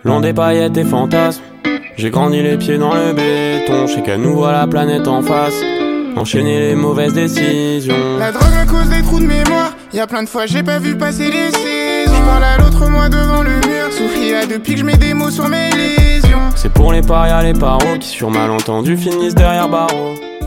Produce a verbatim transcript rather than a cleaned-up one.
Loin des paillettes et fantasmes, j'ai grandi les pieds dans le béton. Je sais qu'à nous voit la planète en face, enchaîner les mauvaises décisions. La drogue à cause des trous de mémoire, y'a plein de fois j'ai pas vu passer les saisons. J'parle à l'autre moi devant le mur, Sophia depuis que je mets des mots sur mes lésions. C'est pour les parias, les paros qui sur malentendu finissent derrière barreaux.